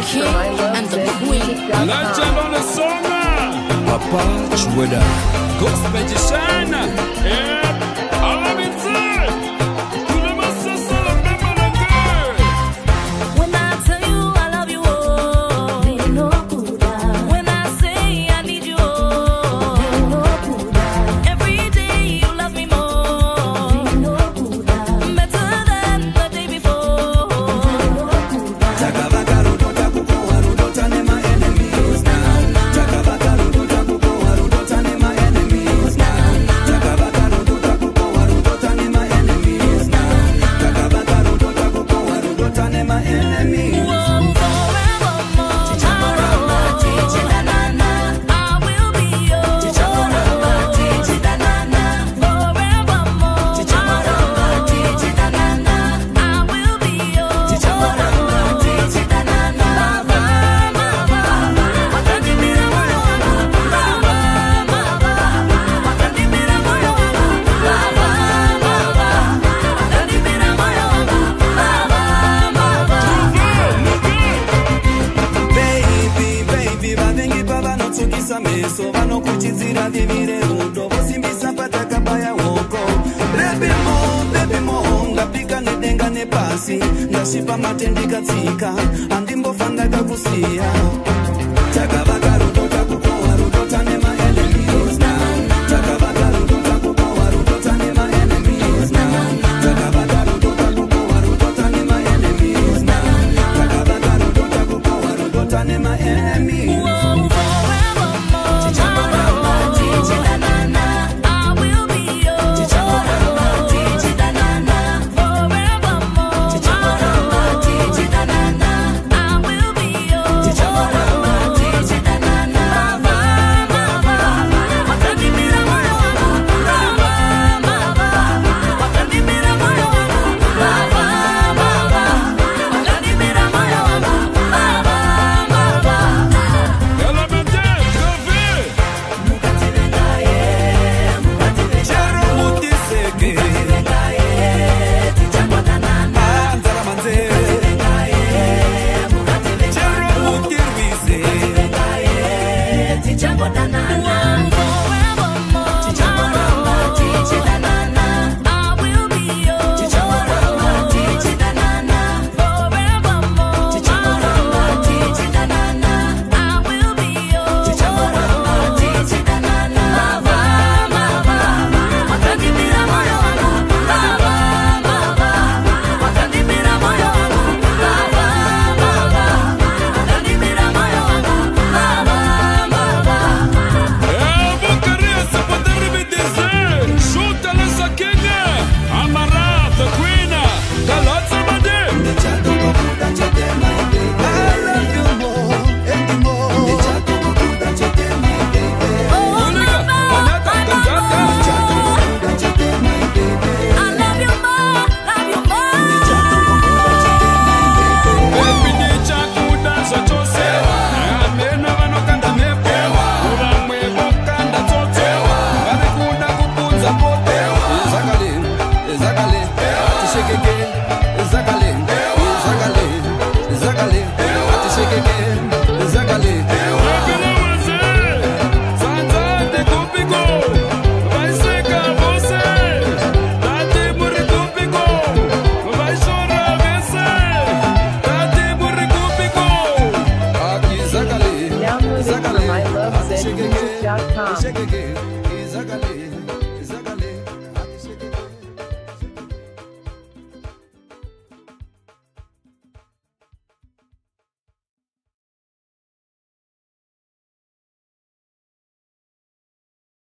king and the queen. Legend on the song. Papa Chweda. Ghost magician. Yep. I'm inside. You never saw remember the girl. When I tell you I love you, oh, no Buddha. When I say I need you, oh, no Buddha. Every day you love me more, no Buddha. Better than the day before, no Buddha. Takabakaruta kukuharuta ne my enemies. Takabakaruta kukuharuta ne my enemies. Takabakaruta kukuharuta ne my enemies. Takabakaruta kukuharuta ne my enemies. Whoa, forevermore, I will be yours. Forevermore, I will be yours. Baby, vavengi pavanotsukisa meso vanokuchidzira vivire rudo vosimbisa patakabaya hoko. Baby mo ndapika nedenga nepasi ndashipa mate ndikatsika handimbofa ndakakusiya. Takabakaruta kukuharuta ne my enemies. Takabakaruta kukuharuta ne my enemies. Takabakaruta kukuharuta ne my enemies. Takabakaruta kukuharuta ne my enemies. Whoa, forevermore, I will be yours. Forevermore, I will be yours. Shake again,